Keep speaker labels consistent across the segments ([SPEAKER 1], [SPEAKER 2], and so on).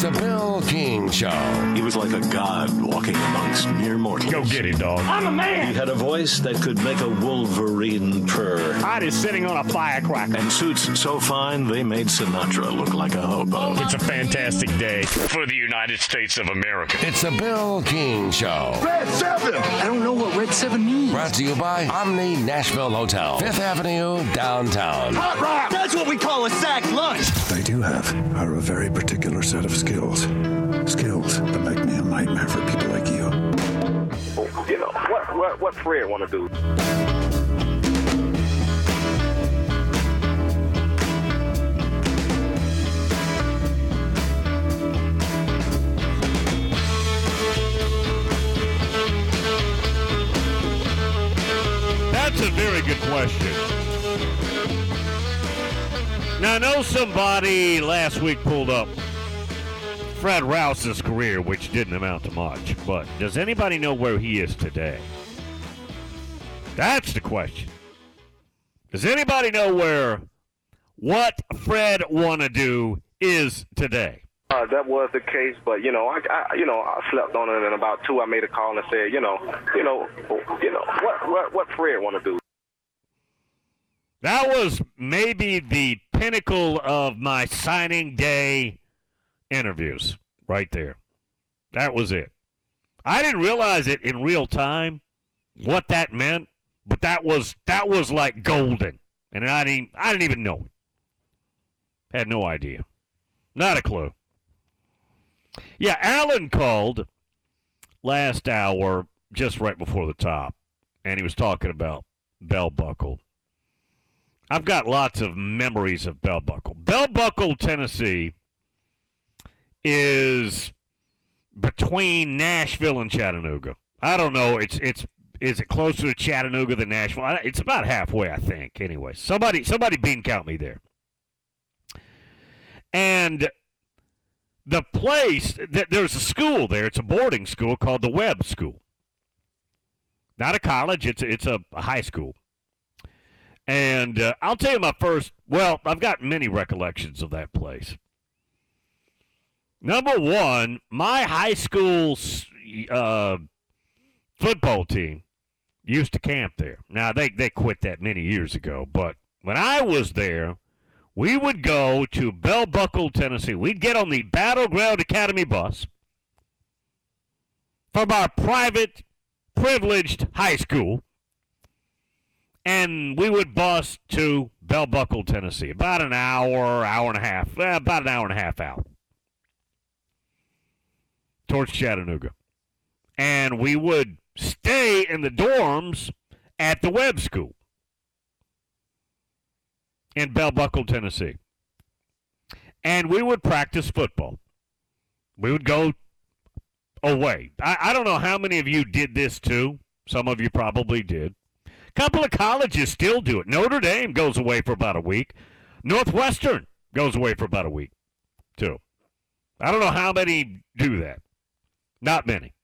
[SPEAKER 1] It's the Bill King Show.
[SPEAKER 2] He was like a god walking amongst mere mortals.
[SPEAKER 3] Go get it, dog.
[SPEAKER 4] I'm a man.
[SPEAKER 2] He had a voice that could make a wolverine purr.
[SPEAKER 4] Heart is sitting on a firecracker.
[SPEAKER 2] And suits so fine, they made Sinatra look like a hobo.
[SPEAKER 3] It's a fantastic day for the United States of America.
[SPEAKER 1] It's the Bill King Show.
[SPEAKER 5] Red 7!
[SPEAKER 6] I don't know what Red 7 means.
[SPEAKER 1] Brought to you by Omni Nashville Hotel, 5th Avenue, downtown.
[SPEAKER 5] Hot rock!
[SPEAKER 6] That's what we call a sack lunch.
[SPEAKER 7] What I do have are a very particular set of skills. Skills that make me a nightmare for people like you.
[SPEAKER 8] You know, what Fred want to do?
[SPEAKER 3] That's a very good question. Now, I know somebody last week pulled up Fred Rouse's career, which didn't amount to much, but does anybody know where he is today? That's the question. Does anybody know what Fred wanna do is today?
[SPEAKER 8] That was the case, but I slept on it, and about 2, I made a call and said, what Fred want to do?
[SPEAKER 3] That was maybe the pinnacle of my signing day interviews right there. That was it. I didn't realize it in real time what that meant, but that was like golden, and I didn't even know it. Had no idea, not a clue. Yeah, Alan called last hour just right before the top, and he was talking about Bell Buckle. I've got lots of memories of Bell Buckle. Bell Buckle, Tennessee is between Nashville and Chattanooga. I don't know. Is it closer to Chattanooga than Nashville? It's about halfway, I think. Anyway, somebody bean count me there. And the place, there's a school there. It's a boarding school called the Webb School. Not a college. It's a high school. And I'll tell you I've got many recollections of that place. Number one, my high school football team used to camp there. Now, they quit that many years ago, but when I was there, we would go to Bell Buckle, Tennessee. We'd get on the Battleground Academy bus from our private, privileged high school, and we would bus to Bell Buckle, Tennessee. About an hour and a half out towards Chattanooga. And we would stay in the dorms at the Webb School in Bell Buckle, Tennessee. And we would practice football. We would go away. I don't know how many of you did this too. Some of you probably did. A couple of colleges still do it. Notre Dame goes away for about a week. Northwestern goes away for about a week too. I don't know how many do that. Not many.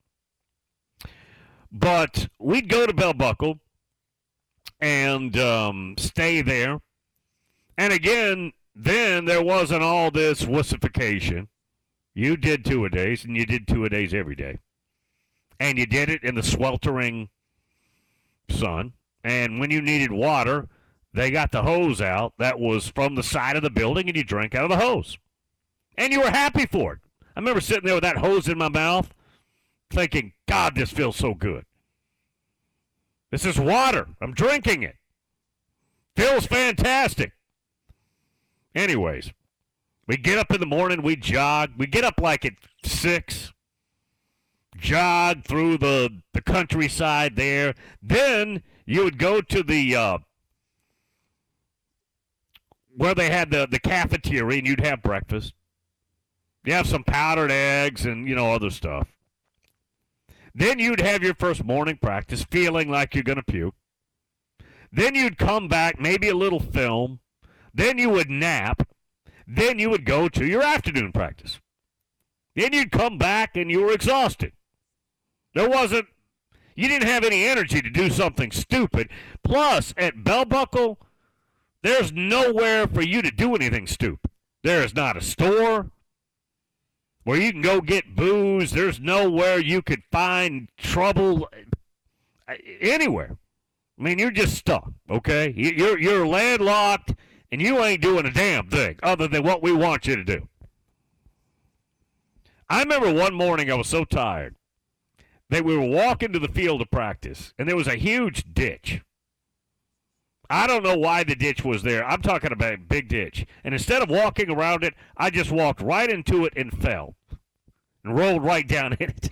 [SPEAKER 3] But we'd go to Bell Buckle and stay there. And again, then there wasn't all this wussification. You did two-a-days, and you did two-a-days every day. And you did it in the sweltering sun. And when you needed water, they got the hose out that was from the side of the building, and you drank out of the hose. And you were happy for it. I remember sitting there with that hose in my mouth, thinking, God, this feels so good. This is water. I'm drinking it. Feels fantastic. Anyways, we get up in the morning, we jog. We get up like at 6, jog through the countryside there. Then you would go to the where they had the cafeteria, and you'd have breakfast. You have some powdered eggs and, other stuff. Then you'd have your first morning practice feeling like you're going to puke. Then you'd come back, maybe a little film. Then you would nap. Then you would go to your afternoon practice. Then you'd come back and you were exhausted. You didn't have any energy to do something stupid. Plus, at Bell Buckle, there's nowhere for you to do anything stupid. There is not a store where you can go get booze. There's nowhere you could find trouble anywhere. I mean, you're just stuck, okay? You're landlocked, and you ain't doing a damn thing other than what we want you to do. I remember one morning I was so tired that we were walking to the field of practice, and there was a huge ditch. I don't know why the ditch was there. I'm talking about a big ditch. And instead of walking around it, I just walked right into it and fell and rolled right down in it.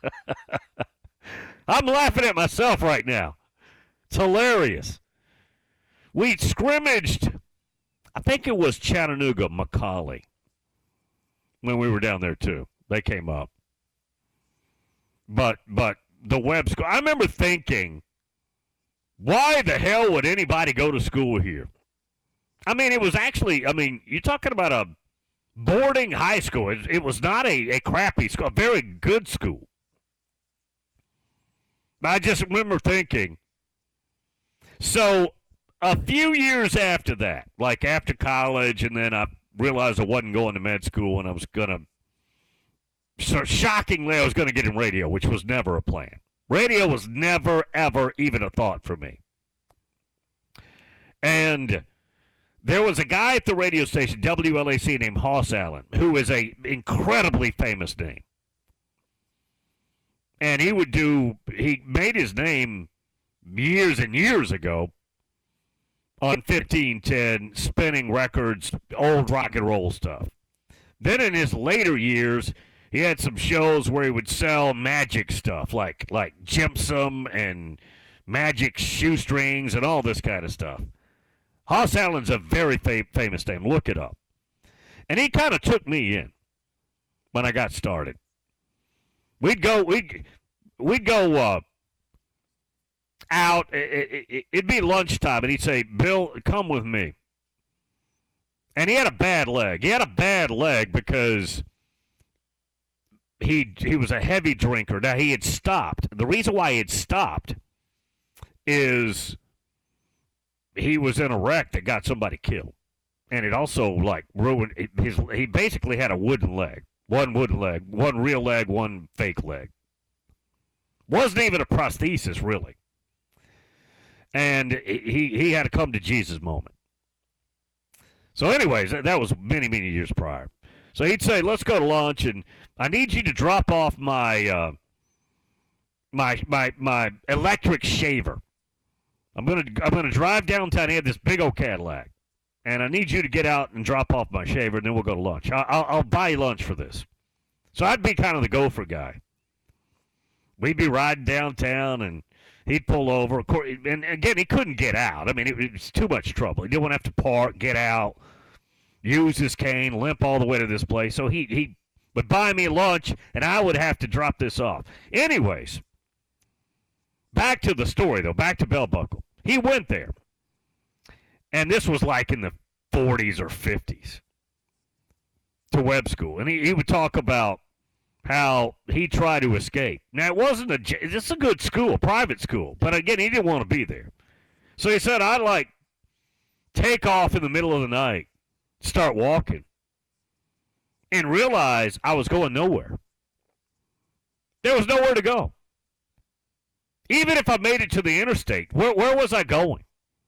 [SPEAKER 3] I'm laughing at myself right now. It's hilarious. We scrimmaged, I think it was Chattanooga, McCallie, when we were down there too. They came up. But the Webb school, I remember thinking, why the hell would anybody go to school here? I mean, it was actually, you're talking about a boarding high school. It was not a crappy school, a very good school. I just remember thinking, so a few years after that, like after college, and then I realized I wasn't going to med school and I was going to, so shockingly, I was going to get in radio, which was never a plan. Radio was never, ever even a thought for me. And there was a guy at the radio station, WLAC, named Hoss Allen, who is an incredibly famous name. And he made his name years and years ago on 1510, spinning records, old rock and roll stuff. Then in his later years, he had some shows where he would sell magic stuff, like gypsum and magic shoestrings and all this kind of stuff. Hoss Allen's a very famous name. Look it up. And he kind of took me in when I got started. We'd go out. It'd be lunchtime, and he'd say, "Bill, come with me." And he had a bad leg. He had a bad leg because he was a heavy drinker. Now, he had stopped. The reason why he had stopped is he was in a wreck that got somebody killed. And it also, ruined he basically had a wooden leg. One wooden leg, one real leg, one fake leg. Wasn't even a prosthesis, really. And he had a come to Jesus moment. So anyways, that was many, many years prior. So he'd say, let's go to lunch, and I need you to drop off my my electric shaver. I'm gonna drive downtown. He had this big old Cadillac, and I need you to get out and drop off my shaver, and then we'll go to lunch. I'll buy you lunch for this. So I'd be kind of the gopher guy. We'd be riding downtown, and he'd pull over. And again, he couldn't get out. I mean, it was too much trouble. He didn't want to have to park, get out, use his cane, limp all the way to this place. So he would buy me lunch, and I would have to drop this off. Anyways, back to the story, though. Back to Bell Buckle. He went there, and this was like in the 40s or 50s, to Webb School. And he would talk about how he tried to escape. Now, it wasn't it's a good school, private school, but again, he didn't want to be there. So he said, I'd take off in the middle of the night, start walking, and realize I was going nowhere. There was nowhere to go. Even if I made it to the interstate, where was I going?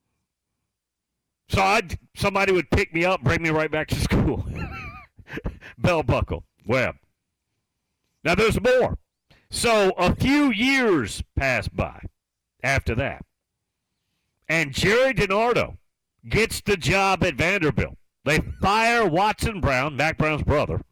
[SPEAKER 3] So somebody would pick me up, bring me right back to school. Bell Buckle, Webb. Now, there's more. So a few years passed by after that, and Jerry DiNardo gets the job at Vanderbilt. They fire Watson Brown, Mac Brown's brother,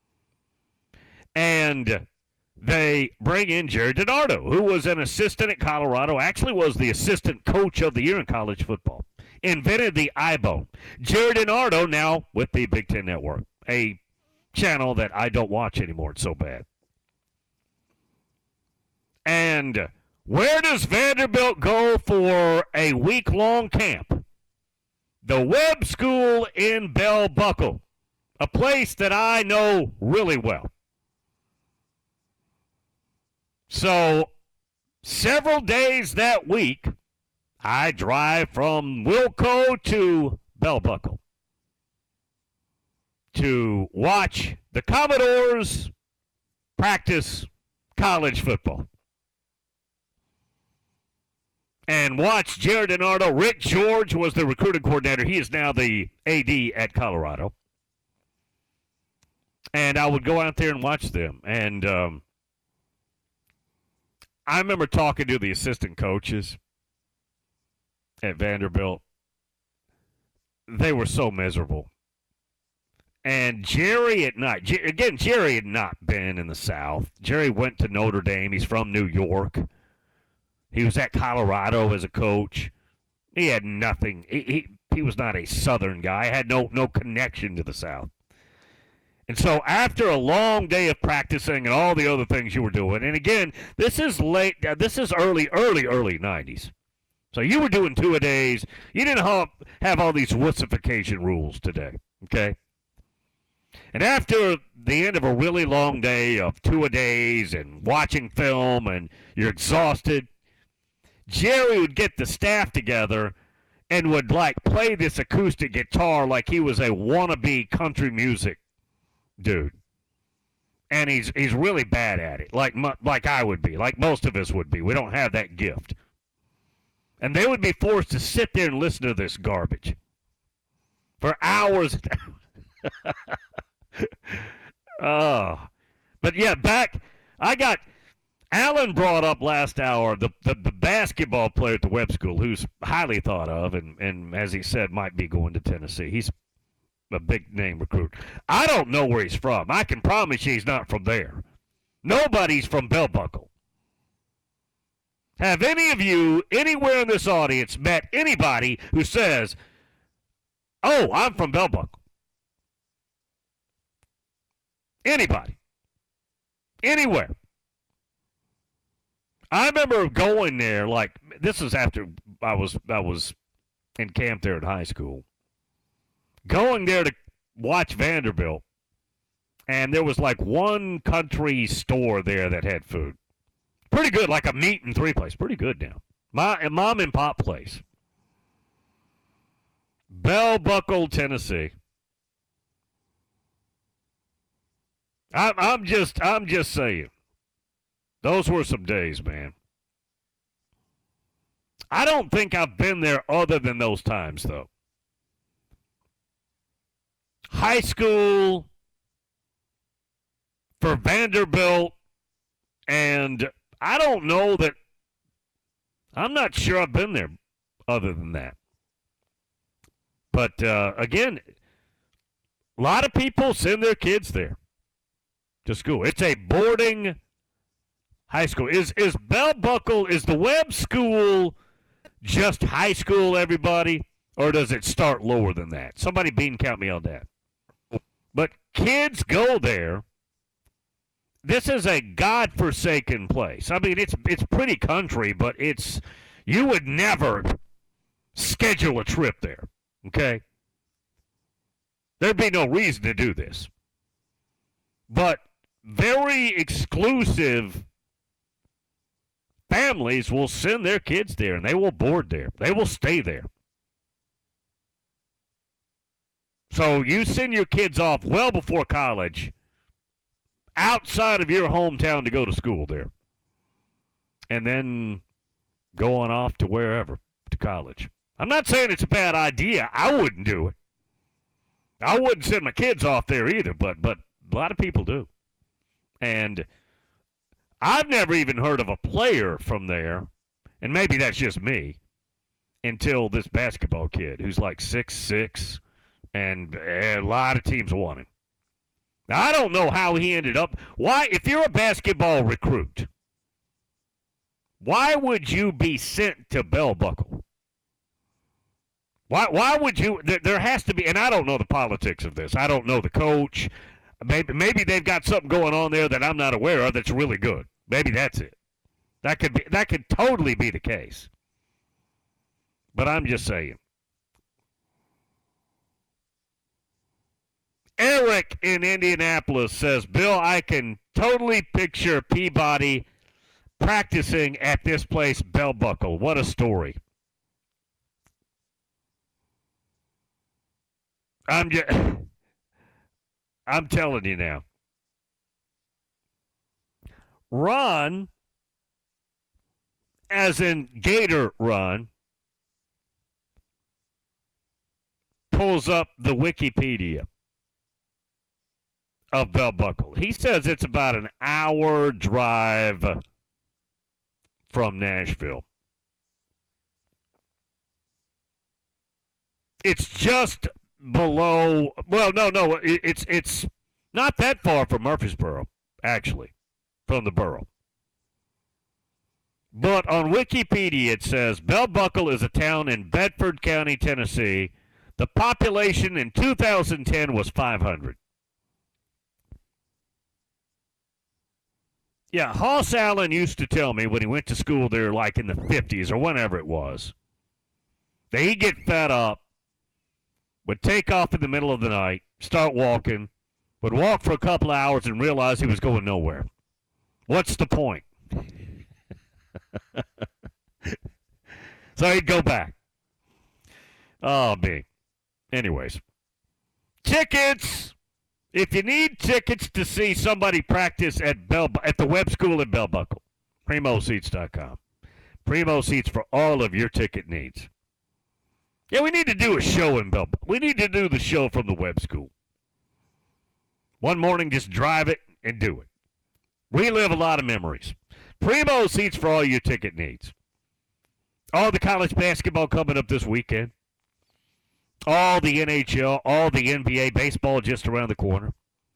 [SPEAKER 3] and they bring in Jerry DiNardo, who was an assistant at Colorado, actually was the assistant coach of the year in college football, invented the iBone. Jerry DiNardo now with the Big Ten Network, a channel that I don't watch anymore. It's so bad. And where does Vanderbilt go for a week-long camp? The Webb School in Bell Buckle, a place that I know really well. So, several days that week, I drive from Wilco to Bell Buckle. to watch the Commodores practice college football. And watch Jared DiNardo. Rick George was the recruiting coordinator. He is now the AD at Colorado. And I would go out there and watch them. And I remember talking to the assistant coaches at Vanderbilt. They were so miserable. And Jerry had not been in the South. Jerry went to Notre Dame. He's from New York. He was at Colorado as a coach. He had nothing. He was not a Southern guy. Had no connection to the South. And so after a long day of practicing and all the other things you were doing, and again, this is early 90s. So you were doing two-a-days. You didn't have all these wussification rules today, okay? And after the end of a really long day of two-a-days and watching film and you're exhausted, Jerry would get the staff together and would, play this acoustic guitar like he was a wannabe country music dude. And he's really bad at it, like I would be, like most of us would be. We don't have that gift. And they would be forced to sit there and listen to this garbage for hours. Oh. But, yeah, Alan brought up last hour the basketball player at the Webb School who's highly thought of and, as he said, might be going to Tennessee. He's a big-name recruit. I don't know where he's from. I can promise you he's not from there. Nobody's from Bell Buckle. Have any of you, anywhere in this audience, met anybody who says, oh, I'm from Bell Buckle? Anybody. Anywhere. I remember going there, this is after I was in camp there at high school. Going there to watch Vanderbilt, and there was one country store there that had food. Pretty good, like a meat and three place. Pretty good now. My mom and pop place. Bell Buckle, Tennessee. I'm just saying. Those were some days, man. I don't think I've been there other than those times, though. High school for Vanderbilt, and I don't know that, I'm not sure I've been there other than that. But, again, a lot of people send their kids there to school. It's a boarding high school. Is Bell Buckle, is the Webb School just high school, everybody? Or does it start lower than that? Somebody bean count me on that. But kids go there. This is a godforsaken place. I mean, it's pretty country, but you would never schedule a trip there, okay? There'd be no reason to do this. But very exclusive families will send their kids there, and they will board there. They will stay there. So you send your kids off well before college, outside of your hometown to go to school there. And then going off to wherever, to college. I'm not saying it's a bad idea. I wouldn't do it. I wouldn't send my kids off there either, but a lot of people do. And I've never even heard of a player from there, and maybe that's just me, until this basketball kid who's 6'6", and a lot of teams want him. Now, I don't know how he ended up. Why, if you're a basketball recruit, why would you be sent to Bell Buckle? Why would you? There has to be, and I don't know the politics of this. I don't know the coach. Maybe they've got something going on there that I'm not aware of that's really good. Maybe that's it. That could totally be the case. But I'm just saying. Eric in Indianapolis says, Bill, I can totally picture Peabody practicing at this place, Bell Buckle. What a story. I'm telling you now. Ron, as in Gator Ron, pulls up the Wikipedia of Bell Buckle. He says it's about an hour drive from Nashville. It's just below, well, no, it's not that far from Murfreesboro, actually, from the borough. But on Wikipedia it says, Bell Buckle is a town in Bedford County, Tennessee. The population in 2010 was 500. Yeah, Hoss Allen used to tell me when he went to school there like in the 50s or whenever it was, that he'd get fed up, would take off in the middle of the night, start walking, would walk for a couple of hours and realize he was going nowhere. What's the point? So he'd go back. Oh, me. Anyways. Tickets! If you need tickets to see somebody practice at the web school in Bell Buckle, PrimoSeats.com. Primo Seats for all of your ticket needs. Yeah, we need to do a show in Bell Buckle. We need to do the show from the web school. One morning, just drive it and do it. Relive a lot of memories. Primo Seats for all your ticket needs. All the college basketball coming up this weekend. All the NHL, all the NBA, baseball just around the corner.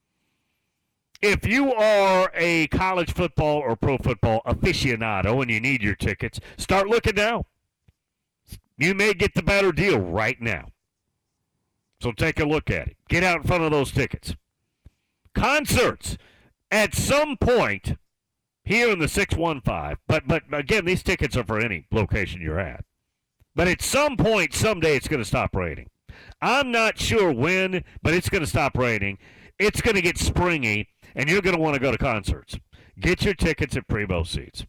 [SPEAKER 3] If you are a college football or pro football aficionado and you need your tickets, start looking now. You may get the better deal right now. So take a look at it. Get out in front of those tickets. Concerts. At some point here in the 615, but again, these tickets are for any location you're at. But at some point, someday, it's going to stop raining. I'm not sure when, but it's going to stop raining. It's going to get springy, and you're going to want to go to concerts. Get your tickets at Primo Seats.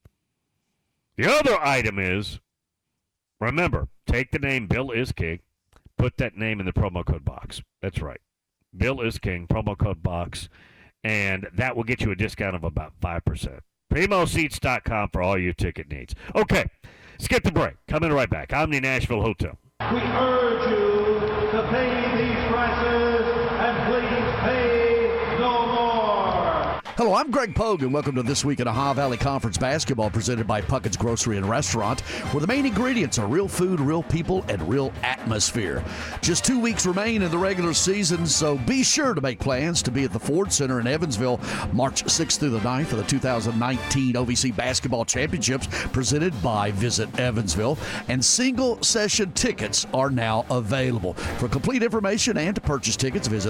[SPEAKER 3] The other item is, remember, take the name Bill is King, put that name in the promo code box. That's right. Bill is King, promo code box, and that will get you a discount of about 5%. PrimoSeats.com for all your ticket needs. Okay, skip the break. Coming right back. Omni Nashville Hotel.
[SPEAKER 5] We urge you to pay these prices and please pay no more.
[SPEAKER 9] Hello, I'm Greg Pogue, and welcome to This Week in Ohio Valley Conference Basketball presented by Puckett's Grocery and Restaurant, where the main ingredients are real food, real people, and real atmosphere. Just 2 weeks remain in the regular season, so be sure to make plans to be at the Ford Center in Evansville March 6th through the 9th for the 2019 OVC Basketball Championships presented by Visit Evansville, and single-session tickets are now available. For complete information and to purchase tickets, visit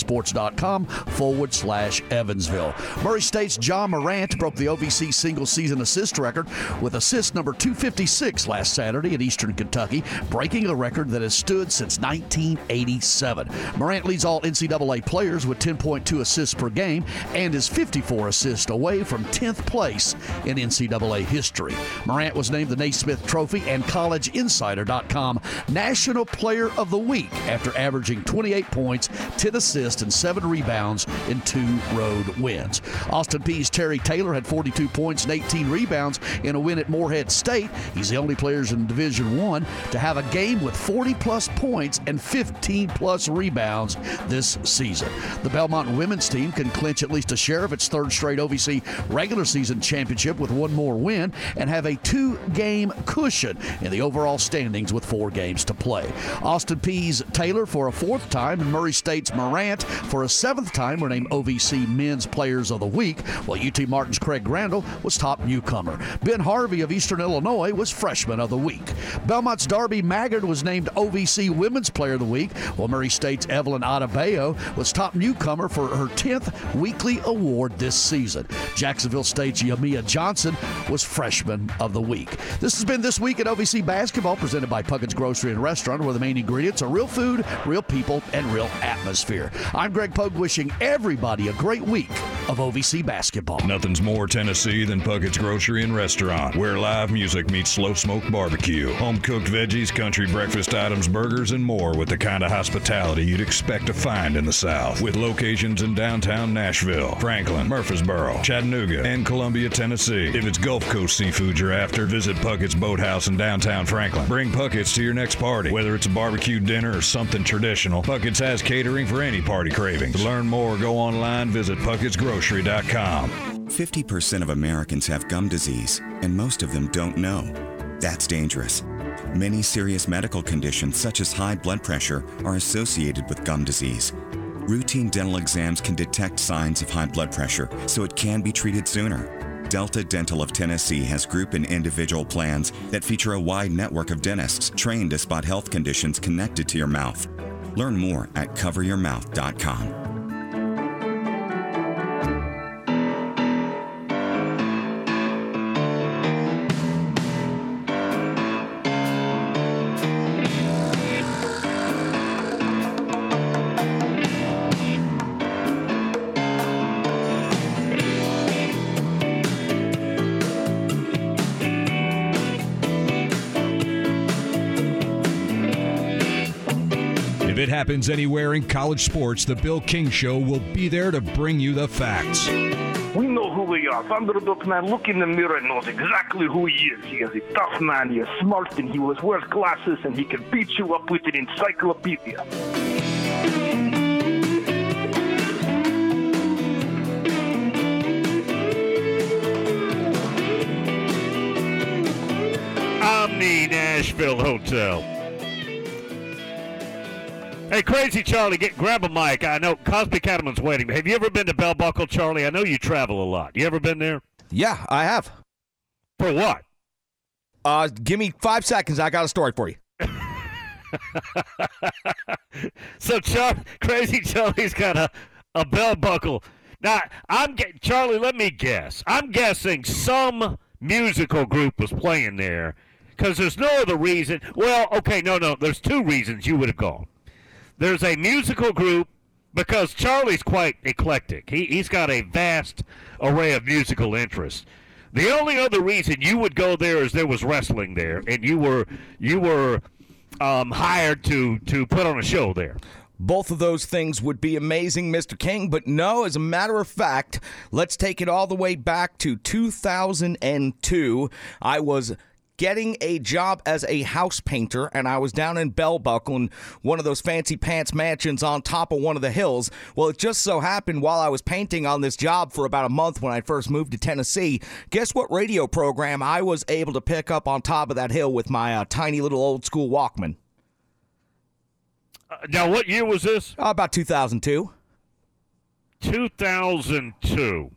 [SPEAKER 9] ovcsports.com/Evansville. Murray State's John Morant broke the OVC single-season assist record with assist number 256 last Saturday at Eastern Kentucky, breaking a record that has stood since 1987. Morant leads all NCAA players with 10.2 assists per game and is 54 assists away from 10th place in NCAA history. Morant was named the Naismith Trophy and CollegeInsider.com National Player of the Week after averaging 28 points, 10 assists, and 7 rebounds in 2 road wins. Austin Peay's Terry Taylor had 42 points and 18 rebounds in a win at Morehead State. He's the only player in Division I to have a game with 40-plus points and 15-plus rebounds this season. The Belmont women's team can clinch at least a share of its third straight OVC regular season championship with one more win and have a 2-game cushion in the overall standings with 4 games to play. Austin Peay's Taylor for a 4th time and Murray State's Morant for a 7th time were named OVC Men's Players of the Week, while UT Martin's Craig Grandel was top newcomer. Ben Harvey of Eastern Illinois was Freshman of the Week. Belmont's Darby Maggard was named OVC Women's Player of the Week, while Murray State's Evelyn Adebayo was top newcomer for her 10th weekly award this season. Jacksonville State's Yamia Johnson was Freshman of the Week. This has been This Week at OVC Basketball presented by Puckett's Grocery and Restaurant, where the main ingredients are real food, real people, and real atmosphere. I'm Greg Pogue wishing everybody a great week of OVC basketball.
[SPEAKER 10] Nothing's more Tennessee than Puckett's Grocery and Restaurant, where live music meets slow-smoked barbecue, home-cooked veggies, country breakfast items, burgers, and more with the kind of hospitality you'd expect to find in the South. With locations in downtown Nashville, Franklin, Murfreesboro, Chattanooga, and Columbia, Tennessee. If it's Gulf Coast seafood you're after, visit Puckett's Boathouse in downtown Franklin. Bring Puckett's to your next party. Whether it's a barbecue dinner or something traditional, Puckett's has catering for any party cravings. To learn more, go online, visit PuckettsGrocery.com.
[SPEAKER 11] 50% of Americans have gum disease, and most of them don't know. That's dangerous. Many serious medical conditions, such as high blood pressure, are associated with gum disease. Routine dental exams can detect signs of high blood pressure, so it can be treated sooner. Delta Dental of Tennessee has group and individual plans that feature a wide network of dentists trained to spot health conditions connected to your mouth. Learn more at coveryourmouth.com.
[SPEAKER 12] If it happens anywhere in college sports, the Bill King Show will be there to bring you the facts.
[SPEAKER 13] We know who we are. Vanderbilt man, look in the mirror and knows exactly who he is. He is a tough man, he is smart, and he wears glasses, and he can beat you up with an encyclopedia.
[SPEAKER 3] Omni Nashville Hotel. Hey, Crazy Charlie, grab a mic. I know Cosby Cattleman's waiting. Have you ever been to Bell Buckle, Charlie? I know you travel a lot. You ever been there?
[SPEAKER 14] Yeah, I have.
[SPEAKER 3] For what?
[SPEAKER 14] Give me 5 seconds. I got a story for you.
[SPEAKER 3] So Crazy Charlie's got a Bell Buckle. Now, Charlie, let me guess. I'm guessing some musical group was playing there because there's no other reason. Well, okay, no. There's two reasons you would have gone. There's a musical group because Charlie's quite eclectic. He's got a vast array of musical interests. The only other reason you would go there is there was wrestling there, and you were hired to put on a show there.
[SPEAKER 14] Both of those things would be amazing, Mr. King, but no, as a matter of fact, let's take it all the way back to 2002. I was getting a job as a house painter, and I was down in Bell Buckle in one of those fancy pants mansions on top of one of the hills. Well, it just so happened while I was painting on this job for about a month when I first moved to Tennessee, guess what radio program I was able to pick up on top of that hill with my tiny little old school Walkman?
[SPEAKER 3] Now, what year was this?
[SPEAKER 14] About 2002.
[SPEAKER 3] 2002.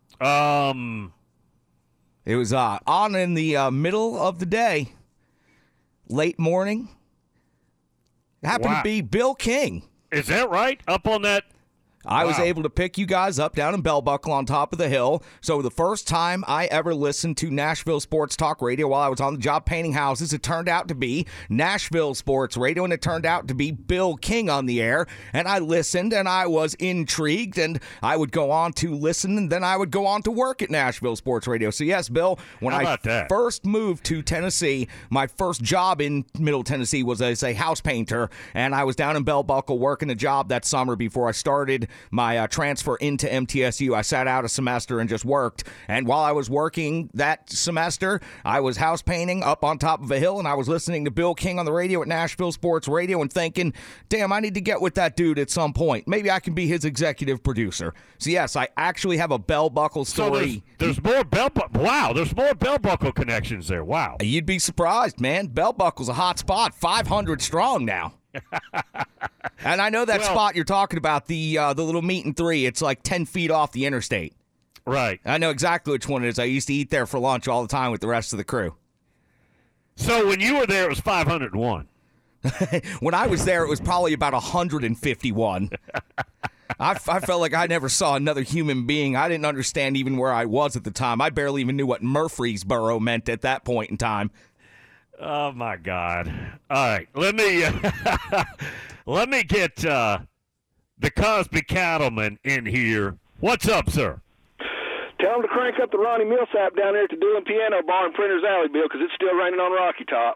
[SPEAKER 14] It was on in the middle of the day, late morning. It happened to be Bill King.
[SPEAKER 3] Is that right? Up on that?
[SPEAKER 14] I was able to pick you guys up down in Bell Buckle on top of the hill. So the first time I ever listened to Nashville Sports Talk Radio while I was on the job painting houses, it turned out to be Nashville Sports Radio, and it turned out to be Bill King on the air. And I listened, and I was intrigued, and I would go on to listen, and then I would go on to work at Nashville Sports Radio. So yes, Bill, when I first moved to Tennessee, my first job in Middle Tennessee was as a house painter, and I was down in Bell Buckle working a job that summer before I started my transfer into MTSU. I sat out a semester and just worked. And while I was working that semester, I was house painting up on top of a hill, and I was listening to Bill King on the radio at Nashville Sports Radio and thinking, damn, I need to get with that dude at some point. Maybe I can be his executive producer. So, yes, I actually have a Bell Buckle story.
[SPEAKER 3] So there's more Bell Buckle. Wow, there's more Bell Buckle connections there. Wow.
[SPEAKER 14] You'd be surprised, man. Bell Buckle's a hot spot, 500 strong now. And I know that spot you're talking about, the little meet and three. It's like 10 feet off the interstate.
[SPEAKER 3] Right.
[SPEAKER 14] I know exactly which one it is. I used to eat there for lunch all the time with the rest of the crew.
[SPEAKER 3] So when you were there, it was 501.
[SPEAKER 14] When I was there, it was probably about 151. I felt like I never saw another human being. I didn't understand even where I was at the time. I barely even knew what Murfreesboro meant at that point in time.
[SPEAKER 3] Oh, my God. All right. Let me get the Cosby Cattleman in here What's up, sir?
[SPEAKER 8] Tell them to crank up the Ronnie Millsap down there at the Doolin Piano Bar in Printers Alley, Bill, because it's still raining on Rocky Top.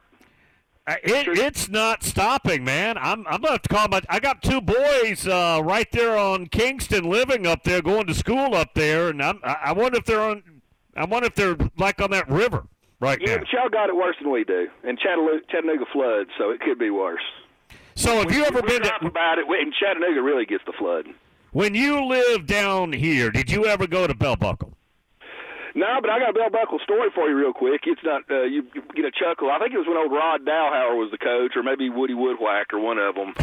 [SPEAKER 3] It's not stopping, man. I'm gonna have to call I got two boys right there on Kingston, living up there, going to school up there, and I wonder if they're on. I wonder if they're like on that river right now.
[SPEAKER 8] Yeah, but y'all got it worse than we do, and Chattanooga floods, so it could be worse.
[SPEAKER 3] So have you ever been to
[SPEAKER 8] about it? And Chattanooga really gets the flood.
[SPEAKER 3] When you lived down here, did you ever go to Bell Buckle?
[SPEAKER 8] No, but I got a Bell Buckle story for you real quick. It's not you get a chuckle. I think it was when old Rod Dowhauer was the coach, or maybe Woody Woodwhacker, one of them.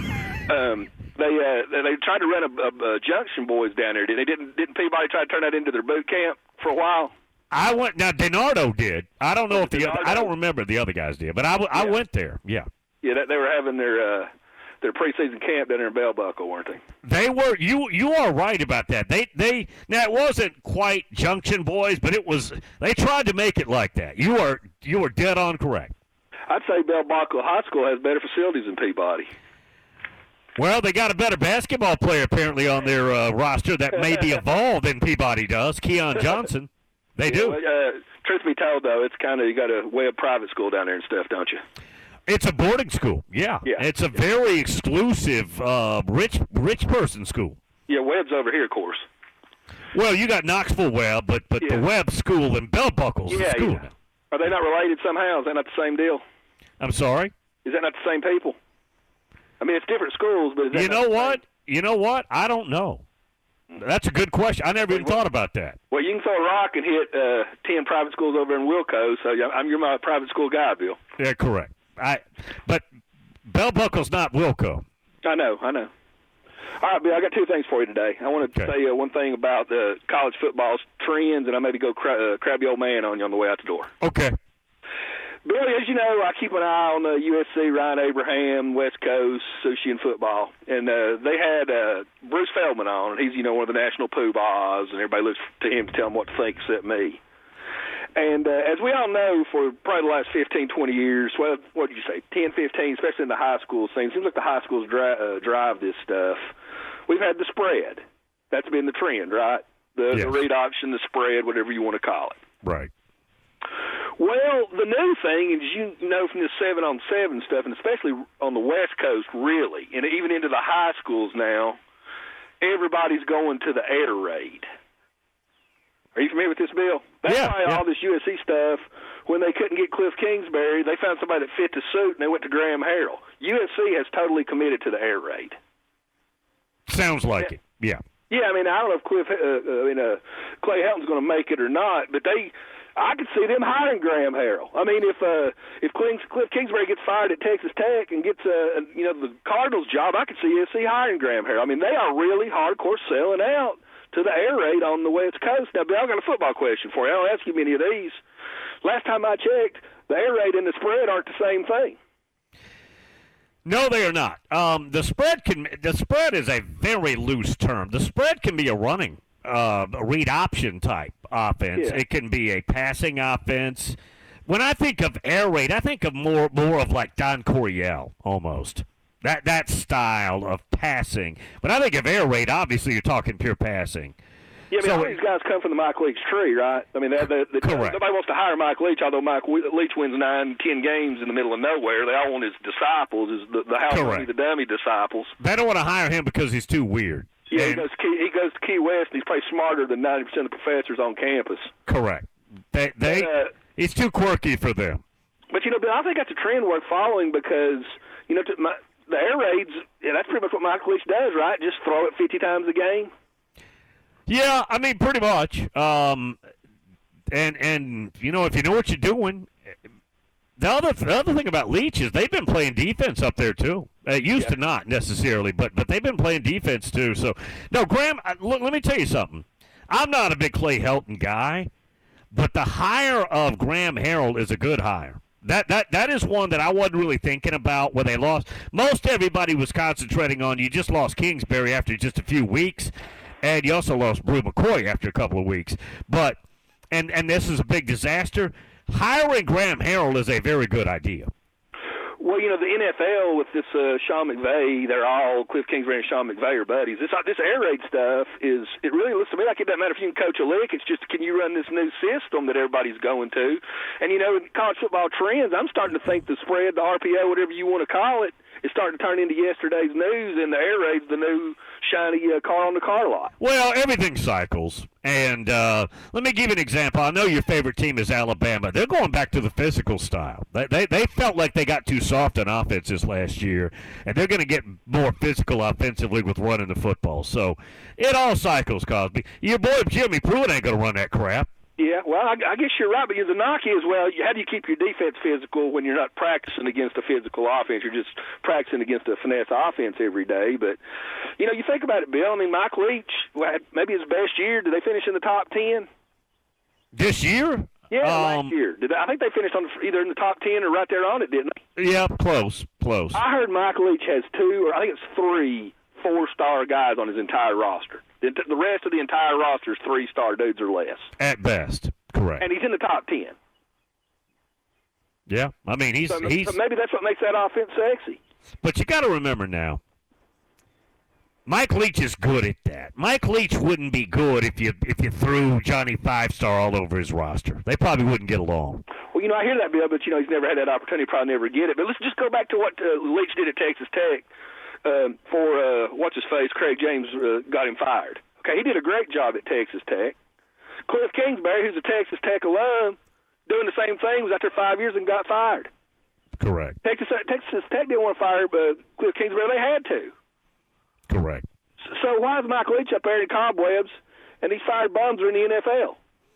[SPEAKER 8] They tried to run a Junction Boys down there. Didn't Peabody try to turn that into their boot camp for a while?
[SPEAKER 3] I went. Now DiNardo did. I don't know if I don't remember if the other guys did, but I went there. Yeah.
[SPEAKER 8] Yeah, they were having their preseason camp down there in Bell Buckle, weren't they?
[SPEAKER 3] They were. You are right about that. They now it wasn't quite Junction Boys, but it was. They tried to make it like that. You are dead on correct.
[SPEAKER 8] I'd say Bell Buckle High School has better facilities than Peabody.
[SPEAKER 3] Well, they got a better basketball player apparently on their roster that may be evolved than Peabody does. Keon Johnson. They do.
[SPEAKER 8] Truth be told, though, it's kind of you got a Webb private school down there and stuff, don't you?
[SPEAKER 3] It's a boarding school. Yeah. It's a very exclusive, rich person school.
[SPEAKER 8] Yeah, Webb's over here, of course.
[SPEAKER 3] Well, you got Knoxville Webb, but the Webb school in Bell Buckle's the school.
[SPEAKER 8] Yeah. Are they not related somehow? Is that not the same deal?
[SPEAKER 3] I'm sorry?
[SPEAKER 8] Is that not the same people? I mean, it's different schools, but
[SPEAKER 3] You know what? I don't know. That's a good question. I never even thought about that.
[SPEAKER 8] Well, you can throw a rock and hit 10 private schools over in Wilco, so you're my private school guy, Bill.
[SPEAKER 3] Yeah, correct. But Bell Buckle's not Wilco.
[SPEAKER 8] I know. All right, Bill, I got two things for you today. I want to say one thing about the college football's trends, and I maybe go crabby old man on you on the way out the door.
[SPEAKER 3] Okay.
[SPEAKER 8] Billy, as you know, I keep an eye on USC, Ryan Abraham, West Coast, sushi and football. And they had Bruce Feldman on, and he's, one of the national poobahs, and everybody looks to him to tell them what to think except me. And as we all know, for probably the last 15, 20 years, well, what did you say, 10, 15, especially in the high school scene, it seems like the high schools drive this stuff. We've had the spread. That's been the trend, right? The read option, the spread, whatever you want to call it.
[SPEAKER 3] Right.
[SPEAKER 8] Well, the new thing, as you know from this 7-on-7 stuff, and especially on the West Coast, really, and even into the high schools now, everybody's going to the air raid. Are you familiar with this, Bill? That's why all this USC stuff, when they couldn't get Cliff Kingsbury, they found somebody that fit the suit, and they went to Graham Harrell. USC has totally committed to the air raid.
[SPEAKER 3] Sounds like it, yeah.
[SPEAKER 8] Yeah, I mean, I don't know if Clay Helton's going to make it or not, but I could see them hiring Graham Harrell. I mean, if Cliff Kingsbury gets fired at Texas Tech and gets the Cardinals job, I could see USC hiring Graham Harrell. I mean, they are really hardcore selling out to the air raid on the West Coast. Now, Bill, I've got a football question for you. I don't ask you many of these. Last time I checked, the air raid and the spread aren't the same thing.
[SPEAKER 3] No, they are not. The spread is a very loose term. The spread can be a running read option type offense.
[SPEAKER 8] Yeah.
[SPEAKER 3] It can be a passing offense. When I think of air raid, I think of more of like Don Coryell almost. That style of passing. When I think of air raid, obviously you're talking pure passing.
[SPEAKER 8] Yeah, I mean, all these guys come from the Mike Leach tree, right? I mean,
[SPEAKER 3] correct.
[SPEAKER 8] Nobody wants to hire Mike Leach, although Mike Leach wins 9-10 games in the middle of nowhere. They all want his disciples, the house money, the dummy disciples.
[SPEAKER 3] They don't want to hire him because he's too weird.
[SPEAKER 8] Yeah, he goes to Key West, and he's probably smarter than 90% of the professors on campus.
[SPEAKER 3] Correct. He's too quirky for them.
[SPEAKER 8] But, Bill, I think that's a trend worth following because, the air raids, that's pretty much what Mike Leach does, right? Just throw it 50 times a game.
[SPEAKER 3] Yeah, I mean, pretty much. And if you know what you're doing, the other thing about Leach is they've been playing defense up there too. It used to not necessarily, but they've been playing defense too. So, no, Graham, look, let me tell you something. I'm not a big Clay Helton guy, but the hire of Graham Harrell is a good hire. That is one that I wasn't really thinking about when they lost. Most everybody was concentrating on you just lost Kingsbury after just a few weeks. And you also lost Brew McCoy after a couple of weeks. But and this is a big disaster. Hiring Graham Harrell is a very good idea.
[SPEAKER 8] Well, you know, the NFL with this Sean McVay, they're all Cliff Kingsbury and Sean McVay are buddies. This air raid stuff it really looks to me like it doesn't matter if you can coach a lick. It's just, can you run this new system that everybody's going to? And, you know, in college football trends, I'm starting to think the spread, the RPO, whatever you want to call it, is starting to turn into yesterday's news, and the air raid's the new shiny car on the car lot.
[SPEAKER 3] Well, everything cycles. And let me give you an example. I know your favorite team is Alabama. They're going back to the physical style. They felt like they got too soft on offense this last year, and they're going to get more physical offensively with running the football. So it all cycles, Cosby. Your boy Jimmy Pruitt ain't going to run that crap.
[SPEAKER 8] Yeah, well, I guess you're right, but the knock is, well, how do you keep your defense physical when you're not practicing against a physical offense? You're just practicing against a finesse offense every day. But, you know, you think about it, Bill. I mean, Mike Leach, maybe his best year. Did they finish in the top 10?
[SPEAKER 3] This year?
[SPEAKER 8] Yeah, last year. I think they finished on either in the top 10 or right there on it, didn't they?
[SPEAKER 3] Yeah, close.
[SPEAKER 8] I heard Mike Leach has 2, or I think it's 3 4-star guys on his entire roster. The rest of the entire roster is 3-star dudes or less.
[SPEAKER 3] At best, correct.
[SPEAKER 8] And he's in the top 10.
[SPEAKER 3] Yeah, I mean, he's
[SPEAKER 8] so maybe that's what makes that offense sexy.
[SPEAKER 3] But you got to remember now, Mike Leach is good at that. Mike Leach wouldn't be good if you threw Johnny 5-star all over his roster. They probably wouldn't get along.
[SPEAKER 8] Well, you know, I hear that, Bill, but, you know, he's never had that opportunity, probably never get it. But let's just go back to what Leach did at Texas Tech. For what's-his-face, Craig James got him fired. Okay, he did a great job at Texas Tech. Cliff Kingsbury, who's a Texas Tech alum, doing the same thing, was out there 5 years and got fired.
[SPEAKER 3] Correct.
[SPEAKER 8] Texas Tech didn't want to fire Cliff Kingsbury. They had to.
[SPEAKER 3] Correct.
[SPEAKER 8] So why is Mike Leach up there in cobwebs and these fired bums are in the NFL?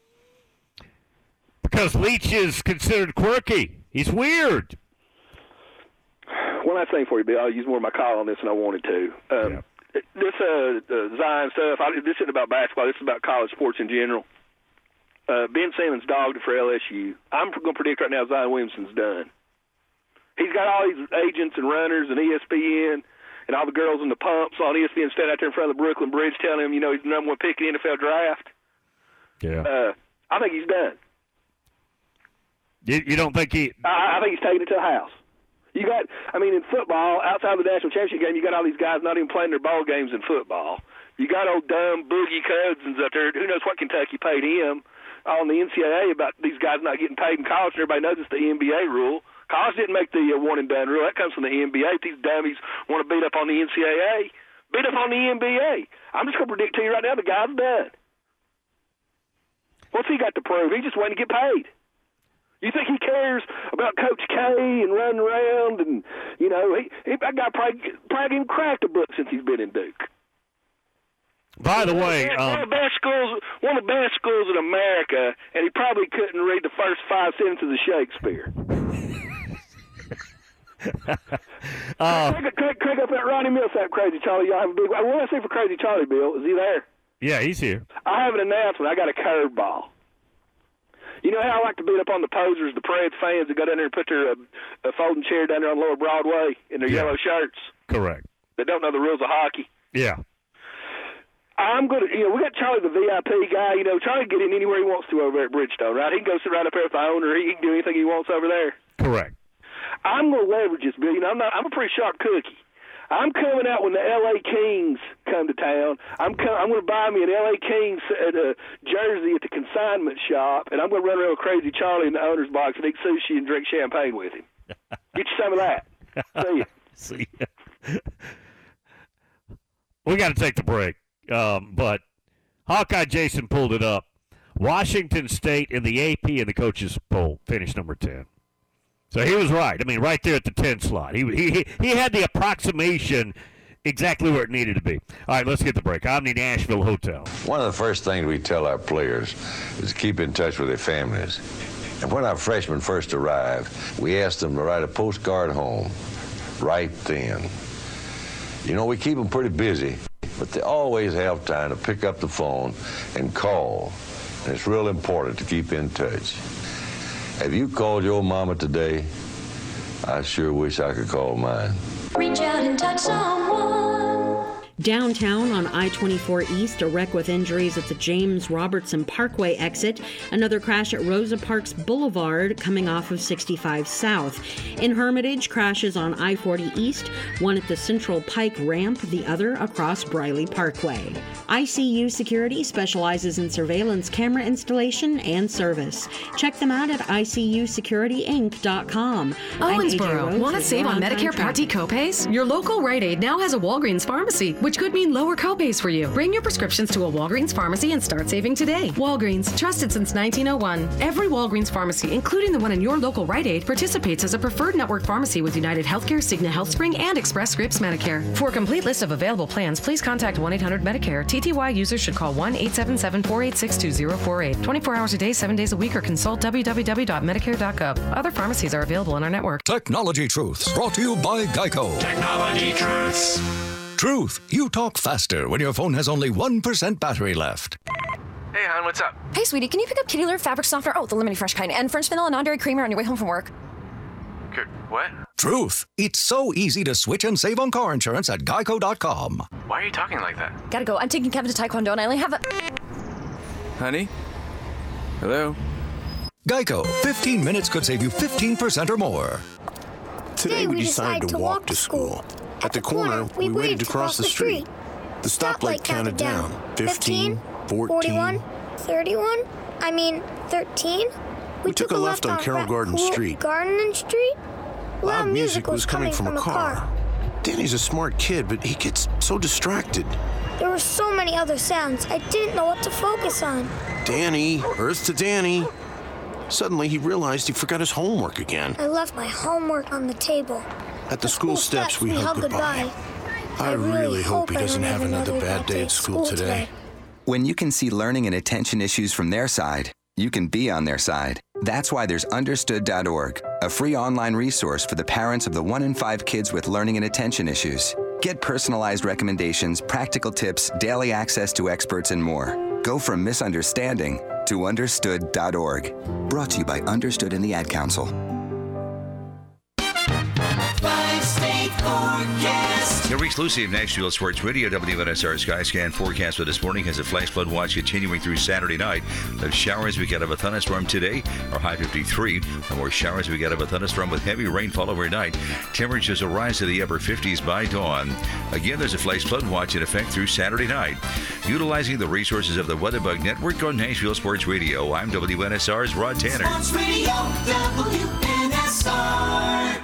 [SPEAKER 3] Because Leach is considered quirky. He's weird.
[SPEAKER 8] One last thing for you, Bill. I'll use more of my call on this than I wanted to. This Zion stuff, this isn't about basketball. This is about college sports in general. Ben Simmons dogged it for LSU. I'm going to predict right now Zion Williamson's done. He's got all these agents and runners and ESPN and all the girls in the pumps on ESPN standing out there in front of the Brooklyn Bridge telling him, you know, he's the number 1 pick in the NFL draft.
[SPEAKER 3] Yeah.
[SPEAKER 8] I think he's done.
[SPEAKER 3] You don't think he...
[SPEAKER 8] I think he's taking it to the house. In football, outside of the national championship game, you got all these guys not even playing their ball games in football. You got old dumb Boogie Cousins up there. Who knows what Kentucky paid him on the NCAA about these guys not getting paid in college, and everybody knows it's the NBA rule. College didn't make the one-and-done rule. That comes from the NBA. These dummies want to beat up on the NCAA. Beat up on the NBA. I'm just going to predict to you right now the guy's done. What's he got to prove? He just wanted to get paid. You think he cares about Coach K and running around and, you know, that guy probably even cracked a book since he's been in Duke.
[SPEAKER 3] By the way,
[SPEAKER 8] one of the best schools in America, and he probably couldn't read the first 5 sentences of Shakespeare. Craig up at Ronnie Millsap, Crazy Charlie. Y'all have a big. What do I say for Crazy Charlie, Bill? Is he there?
[SPEAKER 3] Yeah, he's here.
[SPEAKER 8] I have an announcement. I got a curveball. You know how I like to beat up on the posers, the Preds fans that go down there and put their a folding chair down there on Lower Broadway in their yellow shirts?
[SPEAKER 3] Correct.
[SPEAKER 8] They don't know the rules of hockey.
[SPEAKER 3] Yeah.
[SPEAKER 8] I'm going to, we got Charlie, the VIP guy. Charlie can get in anywhere he wants to over at Bridgestone, right? He can go sit right up there with the owner. He can do anything he wants over there.
[SPEAKER 3] Correct. I'm
[SPEAKER 8] going to leverage this, Bill. I'm a pretty sharp cookie. I'm coming out when the L.A. Kings come to town. I'm going to buy me an L.A. Kings jersey at the consignment shop, and I'm going to run around with Crazy Charlie in the owner's box and eat sushi and drink champagne with him. Get you some of that. See ya.
[SPEAKER 3] See ya. We got to take the break, but Hawkeye Jason pulled it up. Washington State in the AP and the coaches poll finished number 10. So he was right. I mean, right there at the 10 slot. He had the approximation exactly where it needed to be. All right, let's get the break. Omni Nashville Hotel.
[SPEAKER 15] One of the first things we tell our players is keep in touch with their families. And when our freshmen first arrive, we ask them to write a postcard home right then. We keep them pretty busy, but they always have time to pick up the phone and call. And it's real important to keep in touch. Have you called your mama today? I sure wish I could call mine.
[SPEAKER 16] Reach out and touch someone. Downtown on I-24 East, a wreck with injuries at the James Robertson Parkway exit. Another crash at Rosa Parks Boulevard coming off of 65 South. In Hermitage, crashes on I-40 East, one at the Central Pike ramp, the other across Briley Parkway. ICU Security specializes in surveillance camera installation and service. Check them out at ICUSecurityInc.com.
[SPEAKER 17] Owensboro, want to save on Medicare Part D copays? Your local Rite Aid now has a Walgreens pharmacy, which could mean lower copays for you. Bring your prescriptions to a Walgreens pharmacy and start saving today. Walgreens, trusted since 1901. Every Walgreens pharmacy, including the one in your local Rite Aid, participates as a preferred network pharmacy with United Healthcare, Cigna HealthSpring, and Express Scripts Medicare. For a complete list of available plans, please contact 1-800-MEDICARE. TTY users should call 1-877-486-2048. 24 hours a day, 7 days a week, or consult www.medicare.gov. Other pharmacies are available in our network.
[SPEAKER 18] Technology Truths, brought to you by Geico.
[SPEAKER 19] Technology Truths.
[SPEAKER 18] Truth, you talk faster when your phone has only 1% battery left.
[SPEAKER 20] Hey, hon, what's up?
[SPEAKER 21] Hey, sweetie, can you pick up Kitty Litter fabric softener? Oh, the lemony fresh kind. And French vanilla non-dairy creamer on your way home from work.
[SPEAKER 20] What?
[SPEAKER 18] Truth, it's so easy to switch and save on car insurance at Geico.com.
[SPEAKER 20] Why are you talking like that?
[SPEAKER 21] Gotta go. I'm taking Kevin to Taekwondo and I only have a...
[SPEAKER 20] Honey? Hello?
[SPEAKER 18] Geico, 15 minutes could save you 15% or more.
[SPEAKER 22] Today we decided to walk to school. At the corner, we waited to cross the street. The stoplight counted down. 15, 14,
[SPEAKER 23] 31? 13?
[SPEAKER 22] We took a left on Carroll Garden Street.
[SPEAKER 23] Garden Street?
[SPEAKER 22] Loud music was coming from a car. Danny's a smart kid, but he gets so distracted.
[SPEAKER 23] There were so many other sounds, I didn't know what to focus on.
[SPEAKER 22] Danny, Earth to Danny. Suddenly, he realized he forgot his homework again.
[SPEAKER 23] I left my homework on the table.
[SPEAKER 22] At the school steps, we hugged goodbye. I really hope he doesn't have another bad day at school today.
[SPEAKER 24] When you can see learning and attention issues from their side, you can be on their side. That's why there's Understood.org, a free online resource for the parents of the 1 in 5 kids with learning and attention issues. Get personalized recommendations, practical tips, daily access to experts, and more. Go from misunderstanding to Understood.org. Brought to you by Understood and the Ad Council.
[SPEAKER 19] Five-state forecast.
[SPEAKER 25] Your exclusive Nashville Sports Radio WNSR Skyscan forecast for this morning has a flash flood watch continuing through Saturday night. The showers we get of a thunderstorm today are high 53. The more showers we get of a thunderstorm with heavy rainfall overnight. Temperatures will rise to the upper 50s by dawn. Again, there's a flash flood watch in effect through Saturday night. Utilizing the resources of the WeatherBug Network on Nashville Sports Radio, I'm WNSR's Rod Tanner.
[SPEAKER 19] Sports Radio WNSR.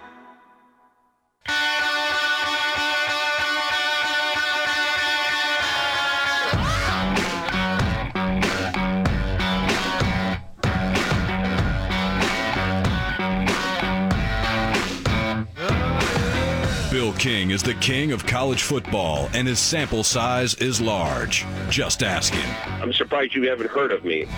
[SPEAKER 12] Bill King is the king of college football, and his sample size is large. Just ask him.
[SPEAKER 26] I'm surprised you haven't heard of me.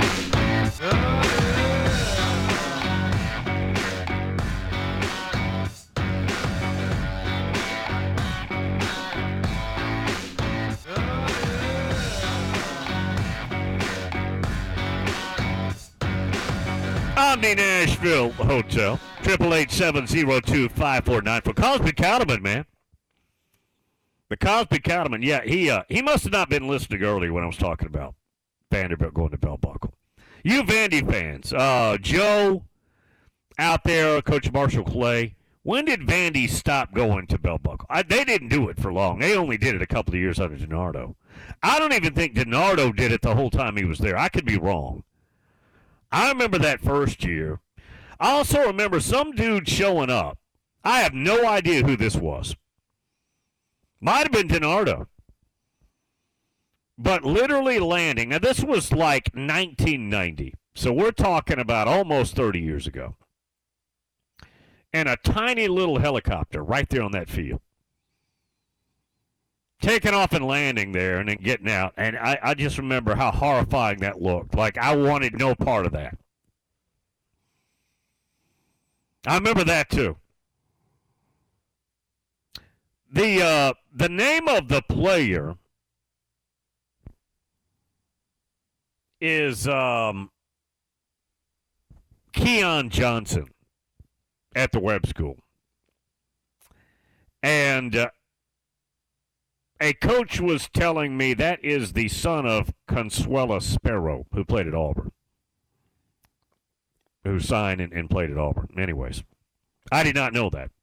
[SPEAKER 3] Omni Nashville Hotel. 888-702-549 for Cosby Cattleman, man. The Cosby Cattleman, yeah, he must have not been listening earlier when I was talking about Vanderbilt going to Bell Buckle. You Vandy fans, Joe out there, Coach Marshall Clay, when did Vandy stop going to Bell Buckle? They didn't do it for long. They only did it a couple of years under DiNardo. I don't even think DiNardo did it the whole time he was there. I could be wrong. I remember that first year. I also remember some dude showing up. I have no idea who this was. Might have been DiNardo. But literally landing. Now, this was like 1990. So we're talking about almost 30 years ago. And a tiny little helicopter right there on that field. Taking off and landing there and then getting out. And I just remember how horrifying that looked. Like I wanted no part of that. I remember that too. The name of the player is Keon Johnson at the Webb School. And A coach was telling me that is the son of Consuela Sparrow, who played at Auburn, who signed and played at Auburn. Anyways, I did not know that.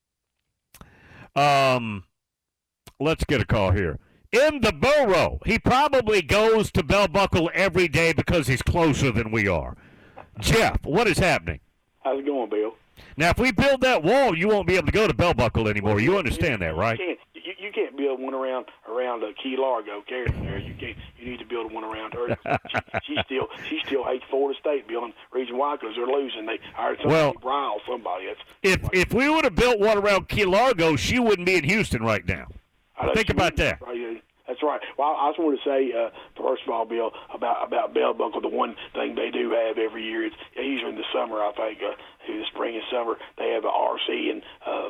[SPEAKER 3] Let's get a call here. In the borough, he probably goes to Bell Buckle every day because he's closer than we are. Jeff, what is happening?
[SPEAKER 1] How's it going, Bill?
[SPEAKER 3] Now, if we build that wall, you won't be able to go to Bell Buckle anymore. You understand that, right?
[SPEAKER 1] You can't build one around Key Largo, Carrollton there. You can't. You need to build one around her. She still hates Florida State. Building reason why, because they're losing. They hired somebody to rile somebody.
[SPEAKER 3] If we would have built one around Key Largo, she wouldn't be in Houston right now. Think about that.
[SPEAKER 1] That's right. Well, I just want to say, first of all, Bill, about Bell Buckle, the one thing they do have every year is usually in the summer, I think, the spring and summer, they have a RC and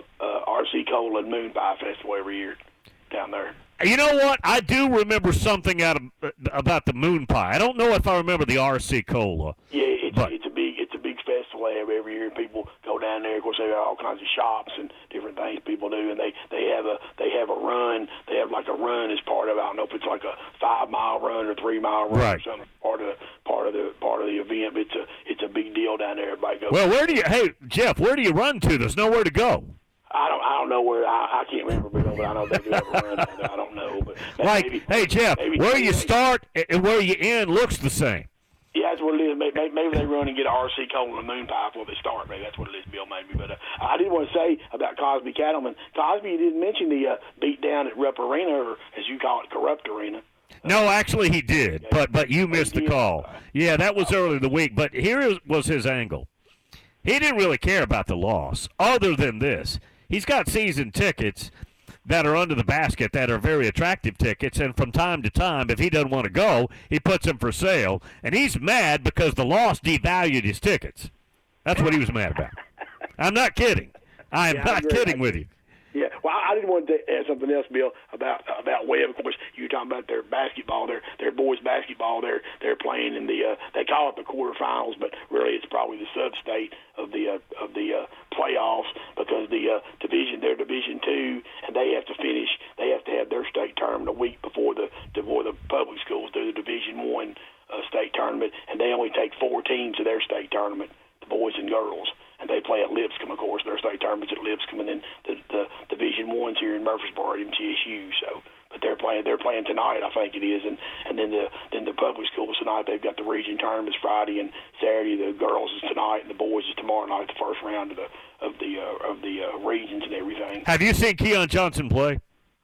[SPEAKER 1] RC Cola and Moon Pie Festival every year down there.
[SPEAKER 3] You know what? I do remember something about the Moon Pie. I don't know if I remember the RC Cola.
[SPEAKER 1] Yeah, it's a big festival they have every year. People go down there. Of course, they have all kinds of shops and different things people do, and they have a run. They have like a run as part of. I don't know if it's like a 5-mile run or 3-mile run or something. Part of the event. But it's a big deal down there. Everybody goes.
[SPEAKER 3] Well, hey Jeff, where do you run to? There's nowhere to go.
[SPEAKER 1] I don't know where. I can't remember, Bill, but I know they do have a run down there. I don't know, but
[SPEAKER 3] hey Jeff, where you start and where you end looks the same.
[SPEAKER 1] Yeah, that's what it is. Maybe they run and get an RC Cola and a Moon Pie before they start. Maybe that's what it is, Bill, maybe. But I did want to say about Cosby Cattleman. Cosby, you didn't mention the beat down at Rupp Arena, or as you call it, Corrupt Arena.
[SPEAKER 3] No, actually he did, but you missed the call. Yeah, that was earlier in the week. But here was his angle. He didn't really care about the loss, other than this. He's got season tickets that are under the basket that are very attractive tickets, and from time to time, if he doesn't want to go, he puts them for sale, and he's mad because the loss devalued his tickets. That's what he was mad about. I'm not kidding. I am not kidding with you.
[SPEAKER 1] Yeah, well, I didn't want to add something else, Bill, about Webb. Of course, you were talking about their basketball, their boys basketball. They're playing in the they call it the quarterfinals, but really it's probably the sub-state of the playoffs, because they're Division II, and they have to finish. They have to have their state tournament a week before the public schools do the Division I state tournament, and they only take 4 teams to their state tournament, the boys and girls. And they play at Lipscomb, of course. Their state tournament's at Lipscomb, and then the Division I's here in Murfreesboro, MTSU. So, but they're playing tonight, I think it is, and then the public schools tonight. They've got the region tournaments Friday and Saturday. The girls is tonight, and the boys is tomorrow night. The first round of the regions and everything.
[SPEAKER 3] Have you seen Keon Johnson play?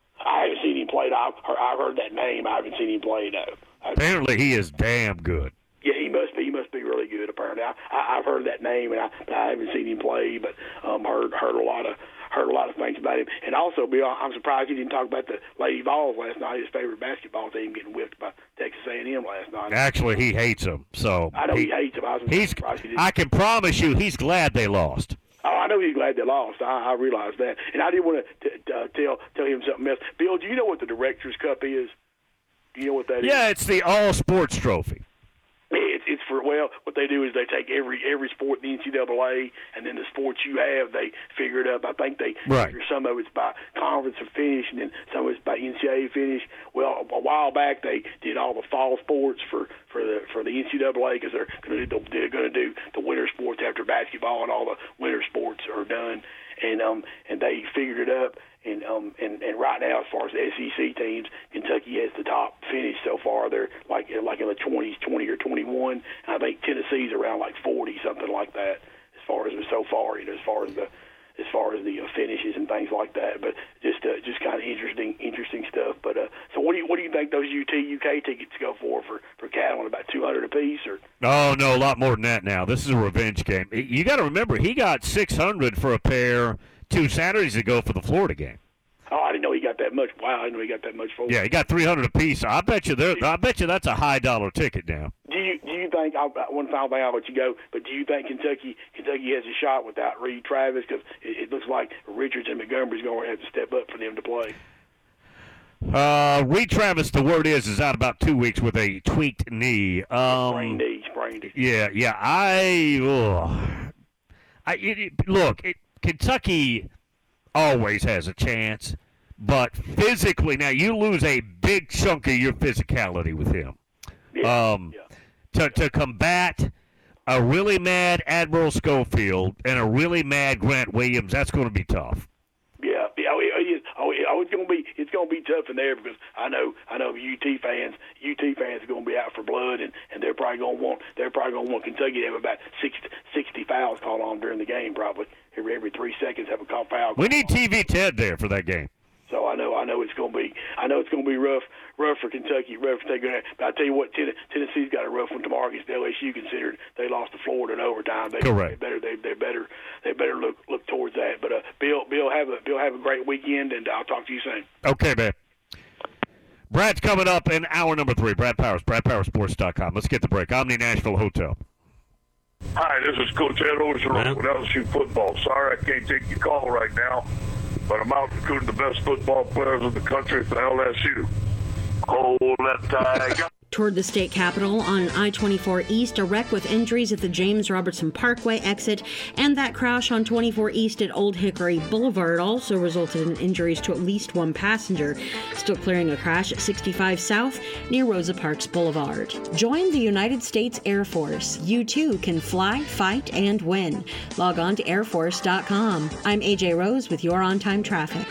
[SPEAKER 1] I haven't seen him play. I've heard that name. I haven't seen him play though.
[SPEAKER 3] Apparently, he is damn good.
[SPEAKER 1] Yeah, he must be. He must be really good. Apparently, I've heard that name, and I haven't seen him play, but heard a lot of things about him. And also, Bill, I'm surprised he didn't talk about the Lady Vols last night. His favorite basketball team getting whipped by Texas A&M last night.
[SPEAKER 3] Actually, he hates them. So
[SPEAKER 1] I know he hates them.
[SPEAKER 3] I can promise you, he's glad they lost.
[SPEAKER 1] Oh, I know he's glad they lost. I realize that. And I did want to tell him something else. Bill, do you know what the Directors' Cup is? Do you know what that is?
[SPEAKER 3] Yeah, it's the All Sports Trophy.
[SPEAKER 1] It's for, well, what they do is they take every sport in the NCAA, and then the sports you have, they figure it up. I think they figure some of it's by conference of finish, and then some of it's by NCAA finish. Well, a while back they did all the fall sports for the NCAA, because they're going to do the winter sports after basketball, and all the winter sports are done, and they figured it up. And right now, as far as the SEC teams, Kentucky has the top finish so far. They're like in the 20s, 20 or 21. And I think Tennessee's around like 40, something like that, as far as so far. As far as the finishes and things like that. But just kind of interesting stuff. But so what do you think those UK tickets go for Cattleman? About $200 apiece, or?
[SPEAKER 3] Oh no, a lot more than that now. This is a revenge game. You got to remember, he got $600 for a pair 2 Saturdays ago for the Florida game.
[SPEAKER 1] Oh, I didn't know he got that much. Wow, I didn't know he got that much for.
[SPEAKER 3] Yeah, he got $300 apiece. I bet you that's a high dollar ticket now.
[SPEAKER 1] Do you think? One final thing, I'll let you go. But do you think Kentucky has a shot without Reed Travis? Because it looks like Richards and Montgomery's going to have to step up for them to play.
[SPEAKER 3] Reed Travis, the word is out about 2 weeks with a tweaked knee.
[SPEAKER 1] Sprained knee.
[SPEAKER 3] Yeah. Look, Kentucky always has a chance, But physically, now you lose a big chunk of your physicality with him. To combat a really mad Admiral Schofield and a really mad Grant Williams, that's going to be tough.
[SPEAKER 1] Yeah. It's going to be tough in there because I know UT fans are going to be out for blood, and they're probably going to want Kentucky to have about 60 fouls called on during the game, probably every 3 seconds have a call foul.
[SPEAKER 3] We need TV Ted there for that game.
[SPEAKER 1] So I know it's going to be rough for Kentucky, rough for Kentucky. But I tell you what, Tennessee's got a rough one tomorrow against LSU. Considered they lost to Florida in overtime.
[SPEAKER 3] Correct.
[SPEAKER 1] They better look towards that. But Bill, have a great weekend, and I'll talk to you soon.
[SPEAKER 3] Okay, man. Brad's coming up in hour number 3. Brad Powers, BradPowerSports.com. Let's get the break. Omni Nashville Hotel.
[SPEAKER 2] Hi, this is Coach Ed Ogeron with LSU football. Sorry I can't take your call right now, but I'm out recruiting the best football players in the country for LSU. Hold that tiger.
[SPEAKER 16] Toward the state capitol on I-24 East, a wreck with injuries at the James Robertson Parkway exit, and that crash on 24 East at Old Hickory Boulevard also resulted in injuries to at least one passenger. Still clearing a crash at 65 South near Rosa Parks Boulevard. Join the United States Air Force. You too can fly, fight, and win. Log on to airforce.com. I'm AJ Rose with your on-time traffic.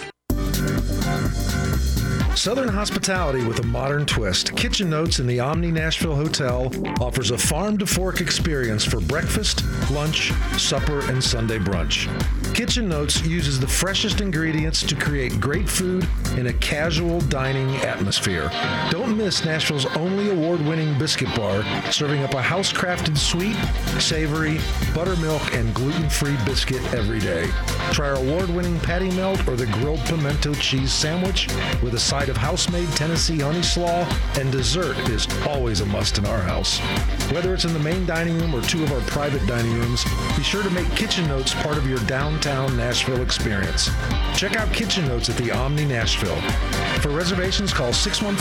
[SPEAKER 4] Southern hospitality with a modern twist. Kitchen Notes in the Omni Nashville Hotel offers a farm-to-fork experience for breakfast, lunch, supper, and Sunday brunch. Kitchen Notes uses the freshest ingredients to create great food in a casual dining atmosphere. Don't miss Nashville's only award-winning biscuit bar, serving up a house-crafted sweet, savory, buttermilk, and gluten-free biscuit every day. Try our award-winning patty melt or the grilled pimento cheese sandwich with a side of house-made Tennessee honey slaw, and dessert is always a must in our house. Whether it's in the main dining room or 2 of our private dining rooms, be sure to make Kitchen Notes part of your downtown Nashville experience. Check out Kitchen Notes at the Omni Nashville. For reservations, call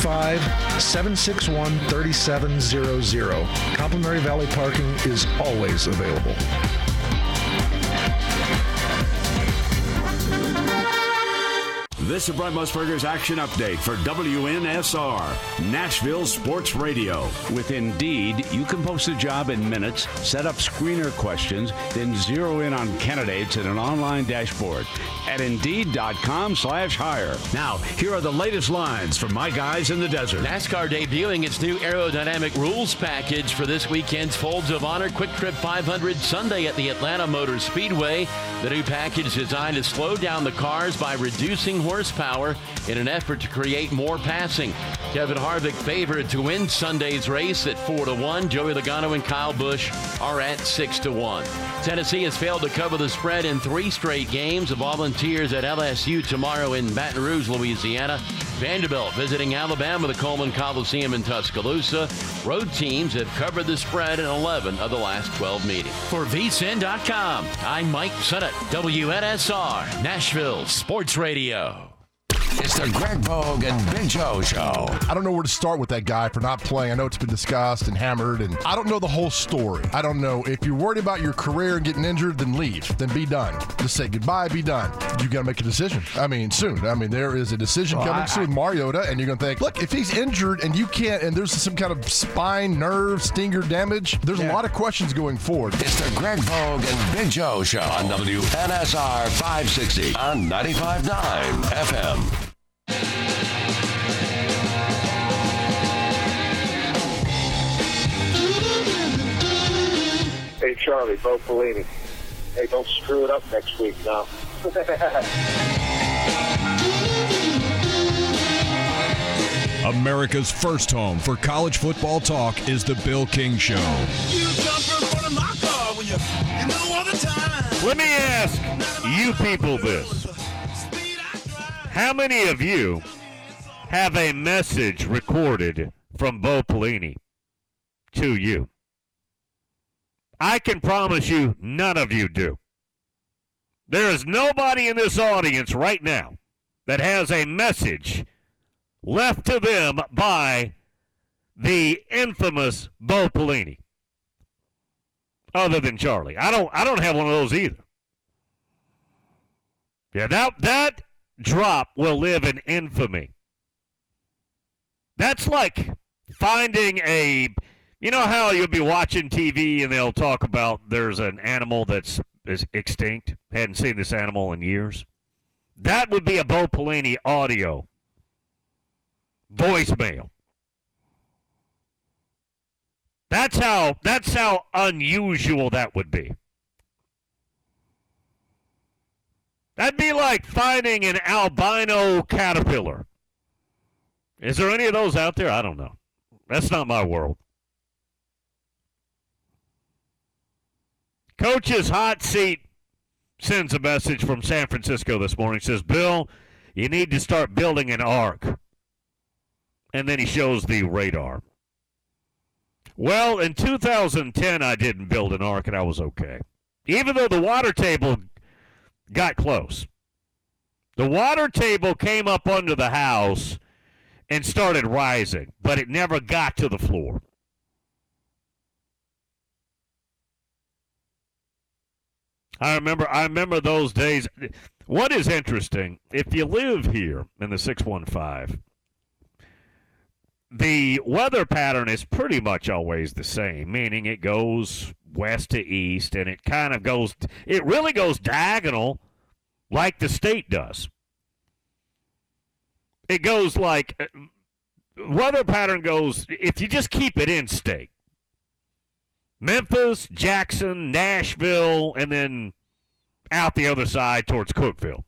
[SPEAKER 4] 615-761-3700. Complimentary valet parking is always available.
[SPEAKER 5] This is Brad Musburger's Action Update for WNSR, Nashville Sports Radio. With Indeed, you can post a job in minutes, set up screener questions, then zero in on candidates in an online dashboard at Indeed.com/hire.
[SPEAKER 6] Now, here are the latest lines from my guys in the desert.
[SPEAKER 7] NASCAR debuting its new aerodynamic rules package for this weekend's Folds of Honor Quick Trip 500 Sunday at the Atlanta Motor Speedway. The new package is designed to slow down the cars by reducing horsepower in an effort to create more passing. Kevin Harvick favored to win Sunday's race at 4-1. Joey Logano and Kyle Busch are at 6-1. Tennessee has failed to cover the spread in 3 straight games. The Volunteers at LSU tomorrow in Baton Rouge, Louisiana. Vanderbilt visiting Alabama, the Coleman Coliseum in Tuscaloosa. Road teams have covered the spread in 11 of the last 12 meetings. For VSIN.com, I'm Mike Sennett, WNSR, Nashville Sports Radio.
[SPEAKER 9] It's the Greg Vogue and Big Joe Show.
[SPEAKER 27] I don't know where to start with that guy for not playing. I know it's been discussed and hammered, and I don't know the whole story. I don't know. If you're worried about your career and getting injured, then leave. Then be done. Just say goodbye, be done. You got to make a decision. I mean, soon. I mean, there is a decision coming soon with Mariota, and you're going to think, look, if he's injured and you can't, and there's some kind of spine, nerve, stinger damage, there's a lot of questions going forward.
[SPEAKER 9] It's the Greg Vogue and Big Joe Show on WNSR 560 on 95.9 FM.
[SPEAKER 26] Hey, Charlie, Bo Pelini. Hey, don't screw it up next week now.
[SPEAKER 12] America's first home for college football talk is The Bill King Show.
[SPEAKER 3] Let me ask you people this. How many of you have a message recorded from Bo Pelini to you? I can promise you none of you do. There is nobody in this audience right now that has a message left to them by the infamous Bo Pelini, other than Charlie. I don't have one of those either. Yeah, drop will live in infamy. That's like finding you know how you'll be watching TV and they'll talk about there's an animal is extinct, hadn't seen this animal in years. That would be a Bo Pelini audio voicemail. That's how unusual that would be. That'd be like finding an albino caterpillar. Is there any of those out there? I don't know. That's not my world. Coach's hot seat sends a message from San Francisco this morning. Says, Bill, you need to start building an ark. And then he shows the radar. Well, in 2010, I didn't build an ark, and I was okay. Even though the water table got close. The water table came up under the house and started rising, but it never got to the floor. I remember those days. What is interesting, if you live here in the 615, the weather pattern is pretty much always the same, meaning it goes west to east, and it really goes diagonal like the state does. It goes like, weather pattern goes, if you just keep it in state. Memphis, Jackson, Nashville, and then out the other side towards Cookeville.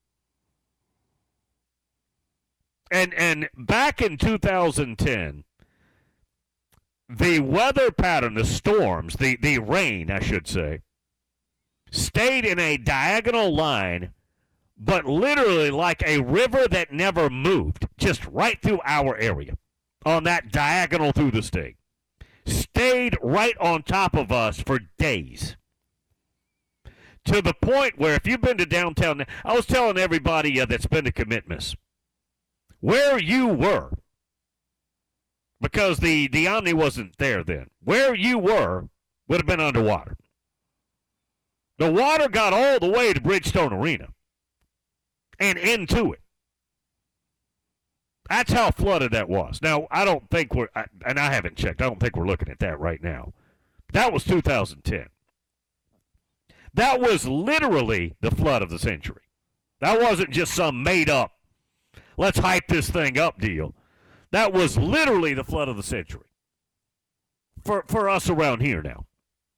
[SPEAKER 3] And back in 2010, the weather pattern, the storms, the rain, I should say, stayed in a diagonal line, but literally like a river that never moved, just right through our area on that diagonal through the state. Stayed right on top of us for days. To the point where if you've been to downtown, I was telling everybody that's been to Commitments, where you were, because the Omni wasn't there then, where you were would have been underwater. The water got all the way to Bridgestone Arena and into it. That's how flooded that was. Now, I don't think and I haven't checked, I don't think we're looking at that right now. That was 2010. That was literally the flood of the century. That wasn't just some made-up, let's hype this thing up deal. That was literally the flood of the century for us around here now.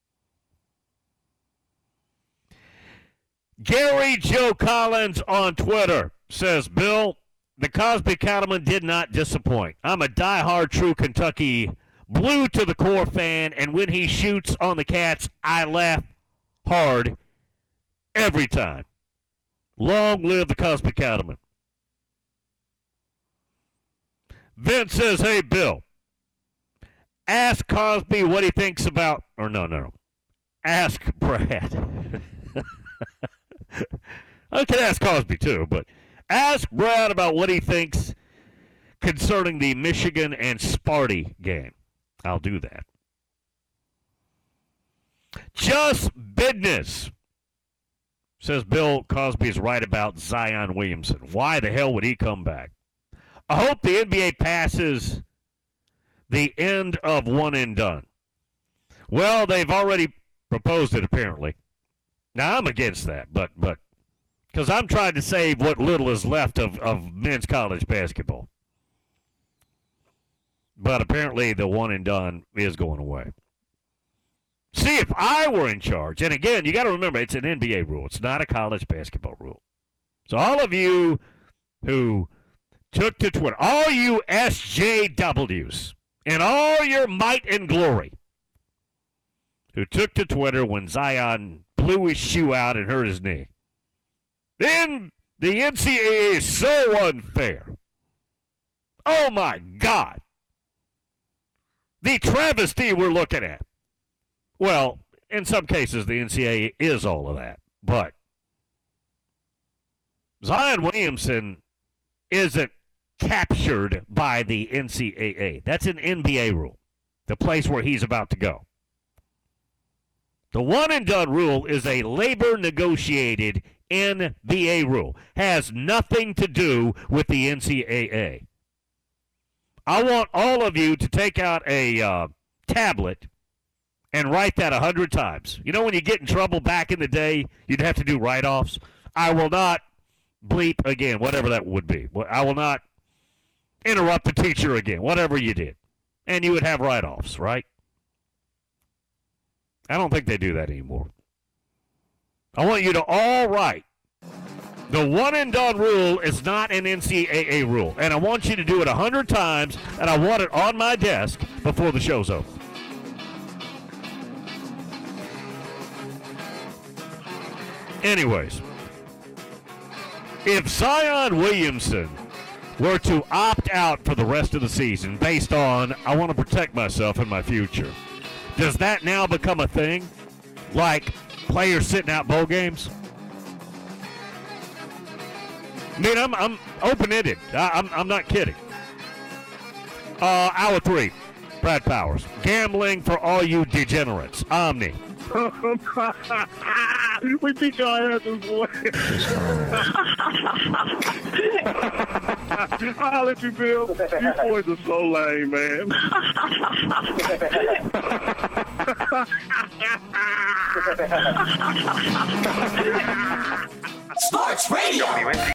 [SPEAKER 3] Gary Joe Collins on Twitter says, Bill, the Cosby Cattleman did not disappoint. I'm a diehard true Kentucky blue to the core fan, and when he shoots on the Cats, I laugh hard every time. Long live the Cosby Cattleman. Vince says, hey, Bill, ask Cosby what he thinks about, or no. Ask Brad. I could ask Cosby too, but ask Brad about what he thinks concerning the Michigan and Sparty game. I'll do that. Just business, says Bill Cosby is right about Zion Williamson. Why the hell would he come back? I hope the NBA passes the end of one and done. Well, they've already proposed it, apparently. Now, I'm against that, but because I'm trying to save what little is left of men's college basketball. But apparently the one and done is going away. See, if I were in charge, and again, you got to remember, it's an NBA rule. It's not a college basketball rule. So all of you who took to Twitter, all you SJWs, and all your might and glory, who took to Twitter when Zion blew his shoe out and hurt his knee. Then the NCAA is so unfair. Oh, my God. The travesty we're looking at. Well, in some cases, the NCAA is all of that. But Zion Williamson isn't captured by the NCAA. That's an NBA rule, the place where he's about to go. The one-and-done rule is a labor-negotiated NBA rule. Has nothing to do with the NCAA. I want all of you to take out a tablet and write that 100 times. You know when you get in trouble back in the day, you'd have to do write-offs? I will not bleep again, whatever that would be. I will not interrupt the teacher again, whatever you did. And you would have write-offs, right? I don't think they do that anymore. I want you to all write. The one and done rule is not an NCAA rule. And I want you to do it 100 times, and I want it on my desk before the show's over. Anyways, if Zion Williamson were to opt out for the rest of the season based on, I want to protect myself and my future, does that now become a thing? Like players sitting out bowl games? I mean, I'm open-ended. I'm not kidding. Hour 3, Brad Powers. Gambling for all you degenerates. Omni.
[SPEAKER 2] We beat your ass this boy. I'll let you, Bill. You boys are so lame, man.
[SPEAKER 19] Sports Radio.